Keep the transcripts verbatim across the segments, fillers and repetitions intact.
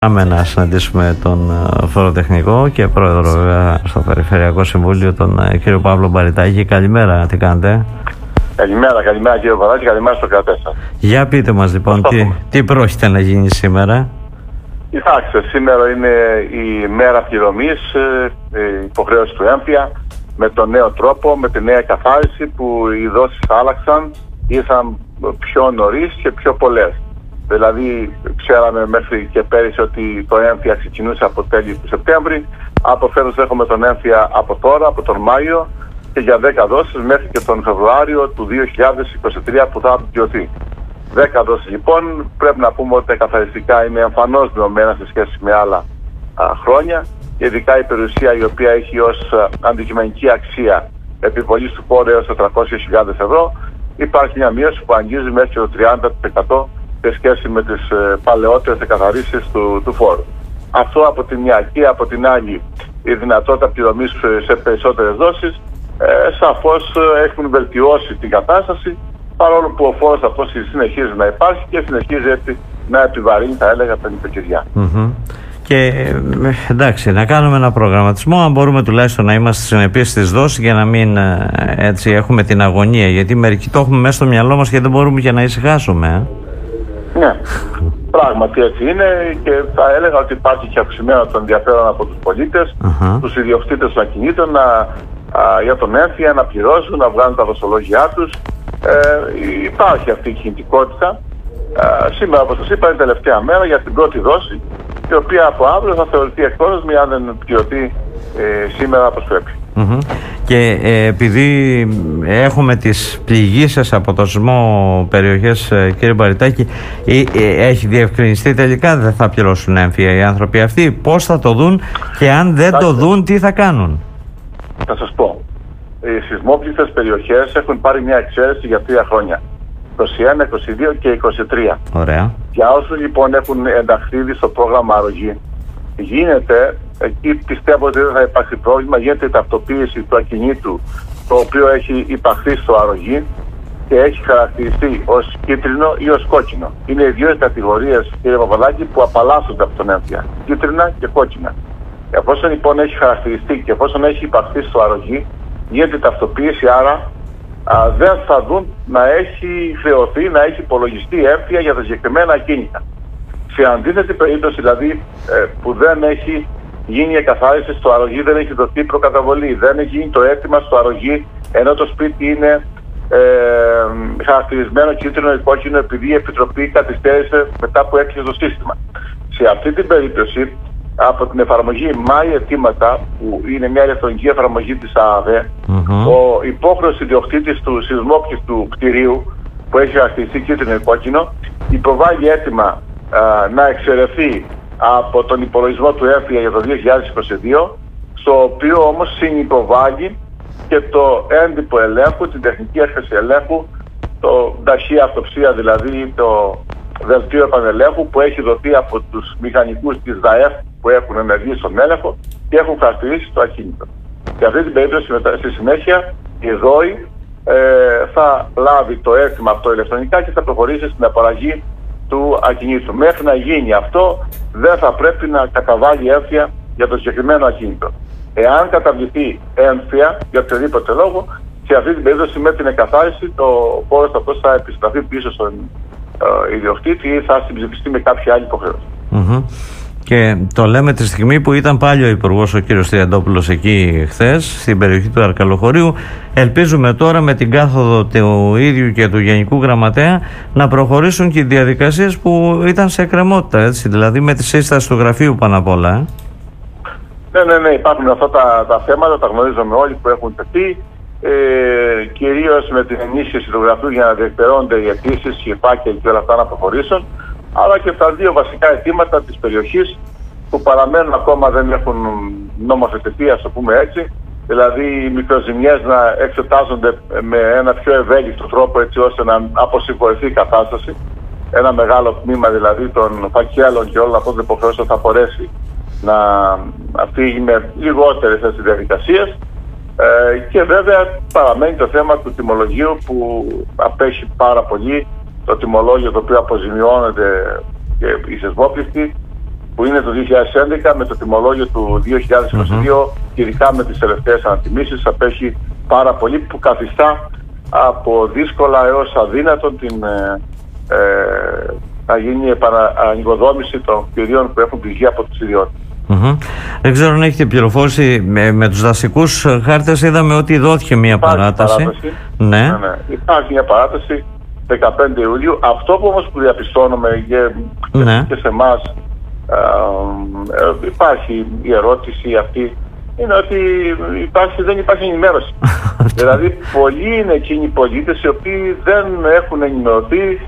Πάμε να συναντήσουμε τον φοροτεχνικό και πρόεδρο βέβαια στο Περιφερειακό Συμβούλιο, τον κύριο Παύλο Μπαριτάκη. Καλημέρα, τι κάνετε? Καλημέρα, καλημέρα κύριε Παπαδάκη, καλημέρα στο κρατές σας. Για πείτε μας λοιπόν, τι, τι πρόκειται να γίνει σήμερα? Κοιτάξτε, σήμερα είναι η μέρα πληρωμής, η υποχρέωση του έμφυα, με τον νέο τρόπο, με τη νέα καθάριση που οι δόσεις άλλαξαν, ήρθαν πιο νωρίς και πιο πολλές. Δηλαδή, ξέραμε μέχρι και πέρυσι ότι το έμφυα ξεκινούσε από τέλη του Σεπτέμβρη. Από φέτος έχουμε τον έμφυα από τώρα, από τον Μάιο, και για δέκα δόσεις μέχρι και τον Φεβρουάριο του δύο χιλιάδες είκοσι τρία που θα πληρωθεί. δέκα δόσεις λοιπόν, πρέπει να πούμε ότι τα καθαριστικά είναι εμφανώς μειωμένα σε σχέση με άλλα α, χρόνια. Ειδικά η περιουσία η οποία έχει ως α, αντικειμενική αξία επιβολής του φόρου έως τετρακόσιες χιλιάδες ευρώ, υπάρχει μια μείωση που αγγίζει μέχρι το τριάντα τοις εκατό σε σχέση με τις ε, παλαιότερες εκαθαρίσεις του, του φόρου. Αυτό από τη μια, και από την άλλη η δυνατότητα πληρωμής σε περισσότερες δόσεις ε, σαφώς ε, έχουν βελτιώσει την κατάσταση, παρόλο που ο φόρος αυτός συνεχίζει να υπάρχει και συνεχίζει έτσι να επιβαρύνει, θα έλεγα, τα νοικοκυριά. Mm-hmm. Και εντάξει, να κάνουμε ένα προγραμματισμό, αν μπορούμε τουλάχιστον να είμαστε συνεπείς στις δόσεις για να μην έτσι έχουμε την αγωνία, γιατί μερικοί το έχουμε μέσα στο μυαλό μας και δεν μπορούμε και να ησυχάσουμε. Ε. Ναι, πράγματι έτσι είναι, και θα έλεγα ότι υπάρχει και αυξημένο το ενδιαφέρον από τους πολίτες, uh-huh. τους ιδιοκτήτες των ακινήτων να, α, για τον έμφυα να πληρώσουν, να βγάλουν τα δοσολόγια τους. Ε, υπάρχει αυτή η κινητικότητα. Ε, σήμερα, όπως σας είπα, είναι η τελευταία μέρα για την πρώτη δόση, η οποία από αύριο θα θεωρηθεί εκπρόσωπη αν δεν πληρωθεί ε, σήμερα όπως πρέπει. Mm-hmm. Και ε, επειδή έχουμε τις πληγήσεις από το σεισμό περιοχές, ε, κύριε Μπαριτάκη, ε, ε, έχει διευκρινιστεί τελικά δεν θα πληρώσουν έμφυα οι άνθρωποι αυτοί? Πώς θα το δουν και αν δεν το δουν τι θα κάνουν? Θα σας πω, οι σεισμόπληκτες περιοχές έχουν πάρει μια εξαίρεση για τρία χρόνια, είκοσι ένα, είκοσι δύο και είκοσι τρία. Ωραία. Για όσους λοιπόν έχουν ενταχθεί στο πρόγραμμα αρρωγή, γίνεται, εκεί πιστεύω ότι δεν θα υπάρξει πρόβλημα, γίνεται η ταυτοποίηση του ακινήτου το οποίο έχει υπαχθεί στο αρρωγή και έχει χαρακτηριστεί ως κίτρινο ή ως κόκκινο. Είναι οι δύο κατηγορίες, κύριε Παπαδάκη, που απαλλάσσονται από τον έμφυα, κίτρινα και κόκκινα. Εφόσον λοιπόν έχει χαρακτηριστεί και εφόσον έχει υπαχθεί στο αρρωγή, γίνεται η ταυτοποίηση, άρα α, δεν θα δουν να έχει χρεωθεί, να έχει υπολογιστεί έμφυα για τα συγκεκριμένα ακίνητα. Σε αντίθετη περίπτωση δηλαδή ε, που δεν έχει γίνει η εκαθάριση στο αρρωγή, δεν έχει δοθεί προκαταβολή, δεν έχει γίνει το αίτημα στο αρρωγή, ενώ το σπίτι είναι ε, χαρακτηρισμένο κίτρινο ή κόκκινο επειδή η Επιτροπή καθυστέρησε μετά που έκλεισε το σύστημα. Σε αυτή την περίπτωση, από την εφαρμογή My Αιτήματα, που είναι μια ηλεκτρονική εφαρμογή της ΑΑΔΕ, mm-hmm. ο υπόχρεος ιδιοκτήτης του σεισμόπληκτου κτηρίου που έχει χαρακτηριστεί κίτρινο ή κόκκινο υποβάλλει αίτημα α, να εξαιρεθεί από τον υπολογισμό του έμφυα για το δύο χιλιάδες είκοσι δύο, στο οποίο όμως συνυποβάλλει και το έντυπο ελέγχου, την τεχνική έκθεση ελέγχου, το ταχεία αυτοψία, δηλαδή το δελτίο επανελέγχου που έχει δοθεί από τους μηχανικούς της ΔΑΕΦ που έχουν ενεργεί στον έλεγχο και έχουν χαρακτηρίσει το ακίνητο. Σε αυτή την περίπτωση, στη συνέχεια, η ΔΟΗ ε, θα λάβει το αίτημα αυτό ηλεκτρονικά και θα προχωρήσει στην απαραγή του ακινήτου. Μέχρι να γίνει αυτό, δεν θα πρέπει να καταβάλει έμφυα για το συγκεκριμένο ακίνητο. Εάν καταβληθεί έμφυα για οποιοδήποτε λόγο, σε αυτή την περίπτωση με την εκαθάριση, το φόρος αυτός θα επιστραφεί πίσω στον ε, ιδιοκτήτη ή θα συμψηφιστεί με κάποια άλλη υποχρέωση. Mm-hmm. Και το λέμε τη στιγμή που ήταν πάλι ο Υπουργός ο κύριος Τριαντόπουλος εκεί χθες στην περιοχή του Αρκαλοχωρίου. Ελπίζουμε τώρα με την κάθοδο του ίδιου και του Γενικού Γραμματέα να προχωρήσουν και οι διαδικασίες που ήταν σε εκκρεμότητα, έτσι, δηλαδή με τη σύσταση του γραφείου πάνω απ' όλα. Ε. Ναι, ναι, ναι, υπάρχουν αυτά τα, τα θέματα, τα γνωρίζουμε όλοι που έχουν τεθεί, ε, κυρίως με την ενίσχυση του γραφείου για να διεκπεραιώνονται οι αιτήσεις, οι φάκελοι και όλα αυτά να προχωρήσουν, αλλά και τα δύο βασικά αιτήματα της περιοχής που παραμένουν ακόμα, δεν έχουν νομοθετηθεί, ας το πούμε έτσι, δηλαδή οι μικροζημιές να εξετάζονται με ένα πιο ευέλικτο τρόπο έτσι ώστε να αποσυμφορηθεί η κατάσταση. Ένα μεγάλο τμήμα δηλαδή των φακέλων και όλων αυτών των υποχρεώσεων θα μπορέσει να φύγει με λιγότερες έτσι, διαδικασίες. Ε, και βέβαια παραμένει το θέμα του τιμολογίου που απέχει πάρα πολύ, το τιμολόγιο το οποίο αποζημιώνεται και οι σεισμόπληκτοι που είναι το δύο χιλιάδες έντεκα με το τιμολόγιο του δύο χιλιάδες είκοσι δύο, mm-hmm. ειδικά με τις τελευταίες ανατιμήσεις, απέχει πάρα πολύ, που καθιστά από δύσκολα έως αδύνατον την, ε, ε, να γίνει επανανοικοδόμηση των κτηρίων που έχουν πληγεί από τους ιδιώτες. Mm-hmm. Δεν ξέρω αν έχετε πληροφόρηση με, με τους δασικούς χάρτες. Είδαμε ότι δόθηκε μια υπάρχει παράταση. παράταση. Ναι. Ναι, ναι. Υπάρχει μια παράταση δεκαπέντε Ιουλίου. Αυτό που όμως που διαπιστώνουμε και, ναι. και σε εμάς ε, ε, υπάρχει η ερώτηση αυτή, είναι ότι υπάρχει, δεν υπάρχει ενημέρωση. Δηλαδή πολλοί είναι εκείνοι οι πολίτες οι οποίοι δεν έχουν ενημερωθεί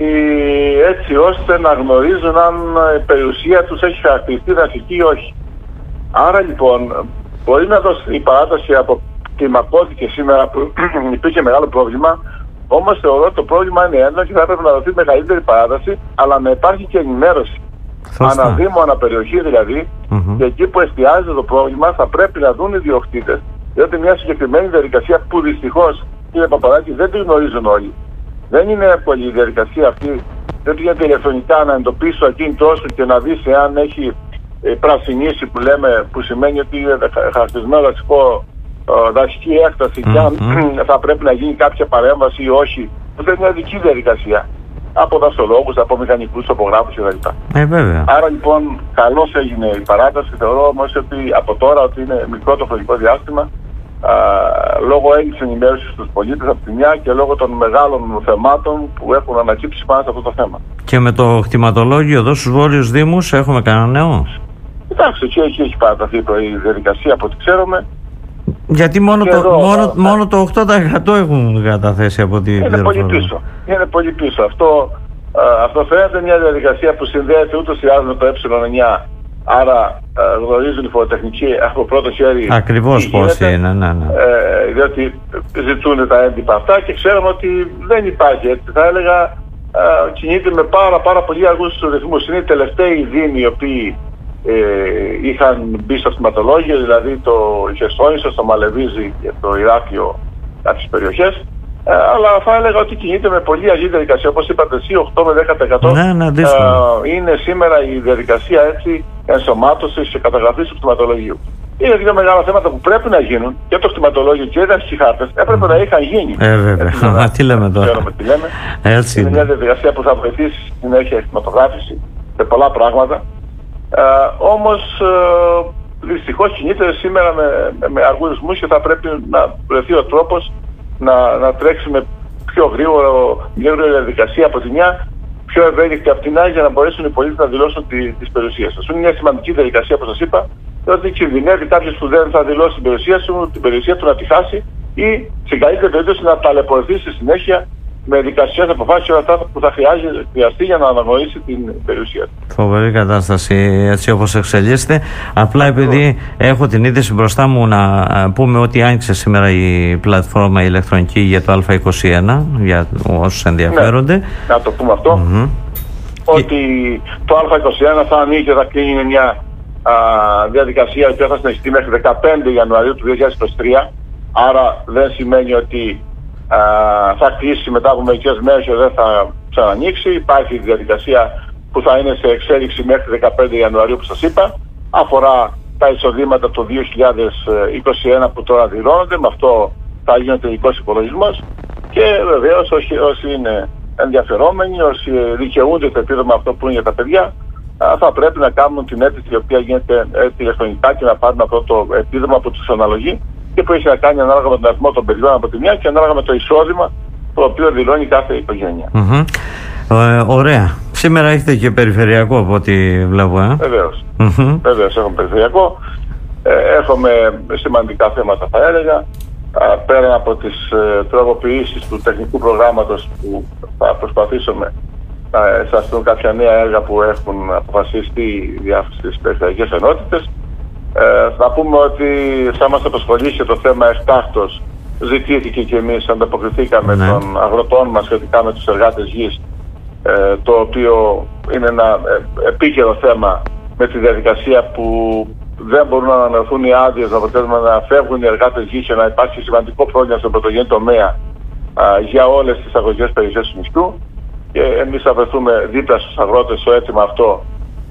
έτσι ώστε να γνωρίζουν αν η περιουσία τους έχει χαρακτηριστεί δασική ή όχι. Άρα λοιπόν μπορεί να δώσει η παράταση από κλιμακώθηκε σήμερα που υπήρχε μεγάλο πρόβλημα, όμως θεωρώ ότι το πρόβλημα είναι έντονο και θα έπρεπε να δοθεί μεγαλύτερη παράταση, αλλά να υπάρχει και ενημέρωση. Αναδήμο, αναπεριοχή δηλαδή, mm-hmm. και εκεί που εστιάζεται το πρόβλημα θα πρέπει να δουν οι διοκτήτες, διότι μια συγκεκριμένη διαδικασία που δυστυχώς, κύριε Παπαδάκη, δεν τη γνωρίζουν όλοι. Δεν είναι εύκολη η διαδικασία αυτή, δεν γίνεται ηλεκτρονικά να εντοπίσει το ακίνητό σου και να δεις εάν έχει ε, πρασινίσει, που λέμε, που σημαίνει ότι είναι χαρακτηρισμένο δασικό, ε, δασική έκταση, mm-hmm. και αν θα πρέπει να γίνει κάποια παρέμβαση ή όχι. Αυτό είναι μια δική διαδικασία. Από δασολόγους, από μηχανικούς, τοπογράφους κλπ. Ε, βέβαια. Άρα λοιπόν καλώς έγινε η παράταση. Θεωρώ όμως ότι από τώρα ότι είναι μικρό το χρονικό διάστημα, α, λόγω έλλειψης ενημέρωσης στους πολίτες από τη μια και λόγω των μεγάλων θεμάτων που έχουν ανακύψει πάνω σε αυτό το θέμα. Και με το κτηματολόγιο εδώ στους Βόρειους Δήμους έχουμε κανένα νέο? Κοιτάξτε, εκεί έχει, έχει παραταθεί η διαδικασία από ό,τι ξέρουμε. Γιατί μόνο το, εδώ, μόνο, θα... μόνο το οκτώ τοις εκατό έχουν καταθέσει από τη Είναι πολύ πίσω. Είναι πολύ πίσω. Αυτό, α, αυτό φαίνεται μια διαδικασία που συνδέεται ούτως ή άλλως με το ε εννιά. Άρα α, γνωρίζουν οι φοροτεχνικοί από πρώτο χέρι. Ακριβώς πώς είναι, ναι, ναι. Ε, διότι ζητούν τα έντυπα αυτά και ξέρουμε ότι δεν υπάρχει, έτσι θα έλεγα, α, κινείται με πάρα, πάρα πολύ αργούς ρυθμούς. Είναι οι τελευταίοι δήμοι οι οποίοι Ε, είχαν μπει στο κτηματολόγιο, δηλαδή το Χερσόνησο, το Μαλεβίζι και το Ηράκλειο, κάποιες περιοχές, ε, αλλά θα έλεγα ότι κινείται με πολύ αργή διαδικασία. Όπως είπατε εσύ, οκτώ με δέκα τοις εκατό ναι, ναι, ε, είναι σήμερα η διαδικασία έτσι ενσωμάτωσης και καταγραφής του κτηματολογίου. Είναι δύο μεγάλα θέματα που πρέπει να γίνουν, και το κτηματολόγιο και οι δασικοί χάρτες έπρεπε να είχαν γίνει. Ε, βέβαια. Μα τι λέμε τώρα. Ξέρουμε τι λέμε. Έτσι είναι μια διαδικασία που θα βοηθήσει στη συνέχεια η κτηματογράφηση σε πολλά πράγματα. Uh, όμως uh, δυστυχώς κινείται σήμερα με, με, με αργούς ρυθμούς και θα πρέπει να βρεθεί ο τρόπος να, να τρέξει με πιο γρήγορο, μια γρήγορη διαδικασία από τη μια, πιο ευέλικτη από την άλλη, για να μπορέσουν οι πολίτες να δηλώσουν τη, τις περιουσίες τους. Είναι μια σημαντική διαδικασία, όπως σας είπα, διότι κινδυνεύει κάποιος που δεν θα δηλώσει την περιουσία του, την περιουσία του να τη χάσει ή στην καλύτερη περίπτωση να ταλαιπωρηθεί στη συνέχεια με δικαστικές αποφάσεις όλα αυτά που θα χρειαστεί για να αναγνωρίσει την περιουσία του. Φοβερή κατάσταση έτσι όπως εξελίσσεται. Απλά επειδή έχω την είδηση μπροστά μου να πούμε ότι άνοιξε σήμερα η πλατφόρμα ηλεκτρονική για το Α είκοσι ένα, για όσους ενδιαφέρονται. Ναι, να το πούμε αυτό. Mm-hmm. Ότι και... το Α είκοσι ένα θα ανοίγει και θα κλείνει μια α, διαδικασία η οποία θα συνεχιστεί μέχρι δεκαπέντε Ιανουαρίου του δύο χιλιάδες είκοσι τρία. Άρα δεν σημαίνει ότι Uh, θα κλείσει μετά από μερικές μέρες και δεν θα ξανανοίξει. Υπάρχει διαδικασία που θα είναι σε εξέλιξη μέχρι δεκαπέντε Ιανουαρίου που σας είπα. Αφορά τα εισοδήματα το δύο χιλιάδες είκοσι ένα που τώρα δηλώνονται. Με αυτό θα γίνει ο τελικός υπολογισμός. Και βεβαίως όσοι, όσοι είναι ενδιαφερόμενοι, όσοι δικαιούνται το επίδομα αυτό που είναι για τα παιδιά, uh, θα πρέπει να κάνουν την αίτηση η οποία γίνεται τηλεφωνικά και να πάρουν αυτό το επίδομα που τους αναλογεί και που έχει να κάνει ανάλογα με τον αριθμό των παιδιών από τη μια και ανάλογα με το εισόδημα το οποίο δηλώνει κάθε οικογένεια. Mm-hmm. Ε, ωραία. Σήμερα έχετε και περιφερειακό από ό,τι βλέπω, ε? Βεβαίως. Mm-hmm. Βεβαίως έχουμε περιφερειακό. Ε, έχουμε σημαντικά θέματα, θα έλεγα. Α, πέραν από τις ε, τροποποιήσεις του τεχνικού προγράμματος που θα προσπαθήσουμε να εισαχθούν κάποια νέα έργα που έχουν αποφασιστεί διάφορες περιφερειακές ενότητες. Ε, θα πούμε ότι θα μας απασχολήσει το θέμα εκτάκτως. Ζητήθηκε και εμείς, ανταποκριθήκαμε ναι. των αγροτών μας σχετικά με τους εργάτες γης, ε, το οποίο είναι ένα ε, επίκαιρο θέμα με τη διαδικασία που δεν μπορούν να ανανεωθούν οι άδειες, να αποτέλεσμα να φεύγουν οι εργάτες γης και να υπάρχει σημαντικό πρόβλημα στον πρωτογενή τομέα α, για όλες τις αγροτικές περιοχές του νησιού. Και εμείς θα βρεθούμε δίπλα στους αγρότες στο αίτημα αυτό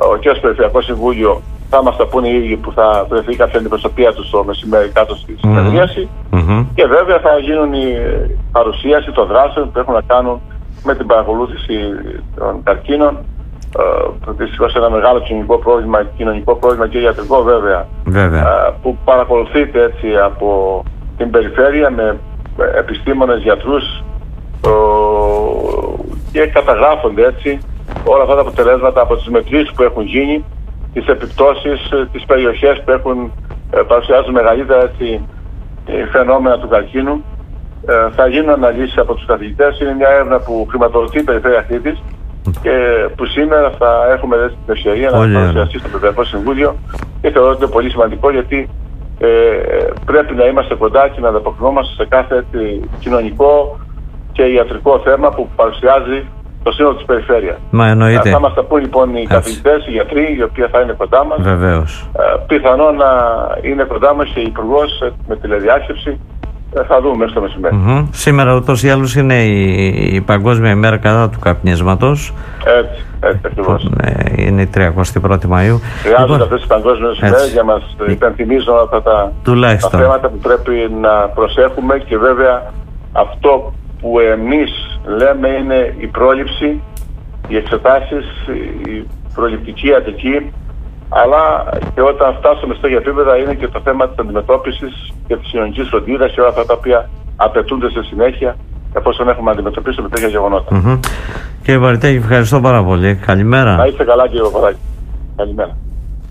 και ως Περιφερειακό Συμβούλιο θα μας τα πούνε οι ίδιοι που θα βρεθεί κάποια αντιπροσωπεία τους το μεσημέρι κάτω στη συνεδρίαση. Mm-hmm. Και βέβαια θα γίνουν η παρουσίαση των δράσεων που έχουν να κάνουν με την παρακολούθηση των καρκίνων. Ε, δυστυχώς ένα μεγάλο κοινωνικό πρόβλημα, κοινωνικό πρόβλημα και ιατρικό βέβαια, βέβαια. Ε, που παρακολουθείται έτσι από την περιφέρεια με επιστήμονες, γιατρούς ε, και καταγράφονται έτσι όλα αυτά τα αποτελέσματα από τις μετρήσεις που έχουν γίνει, τις επιπτώσεις, τις περιοχές που έχουν, ε, παρουσιάζουν μεγαλύτερα έτσι, φαινόμενα του καρκίνου. Ε, θα γίνουν αναλύσεις από τους καθηγητές. Είναι μια έρευνα που χρηματοδοτεί η Περιφέρεια Κρήτης και που σήμερα θα έχουμε την ευκαιρία να παρουσιαστεί στο Περιφερειακό Συμβούλιο, και θεωρώ ότι είναι πολύ σημαντικό, γιατί ε, πρέπει να είμαστε κοντά και να ανταποκρινόμαστε σε κάθε έτσι, κοινωνικό και ιατρικό θέμα που παρουσιάζει το σύνολο της περιφέρειας. Μα εννοείται. Θα μας τα πούν λοιπόν οι καθηγητές, οι γιατροί, οι οποίοι θα είναι κοντά μας. Βεβαίως. Ε, πιθανό να είναι κοντά μας και η Υπουργός με τηλεδιάσκεψη. Ε, θα δούμε στο μεσημέρι. Mm-hmm. Σήμερα ούτως ή άλλως είναι η, η Παγκόσμια ημέρα κατά του καπνίσματος. Έτσι, έτσι ακριβώς. Είναι η τριακοστή πρώτη Μαΐου. Χρειάζονται λοιπόν, αυτές τις παγκόσμιες ημέρες για να μας υπενθυμίζουν αυτά τα, τα θέματα που πρέπει να προσέχουμε, και βέβαια αυτό που εμείς λέμε είναι η πρόληψη, οι εξετάσεις, η προληπτική ιατρική, αλλά και όταν φτάσουμε στο επίπεδα είναι και το θέμα της αντιμετώπισης και της κοινωνικής φροντίδας και όλα αυτά τα οποία απαιτούνται σε συνέχεια εφόσον έχουμε αντιμετωπίσει με τέτοια γεγονότα. Mm-hmm. Κύριε Βαριτάκη, ευχαριστώ πάρα πολύ. Καλημέρα. Να είστε καλά, κύριε Παπαδάκη. Καλημέρα.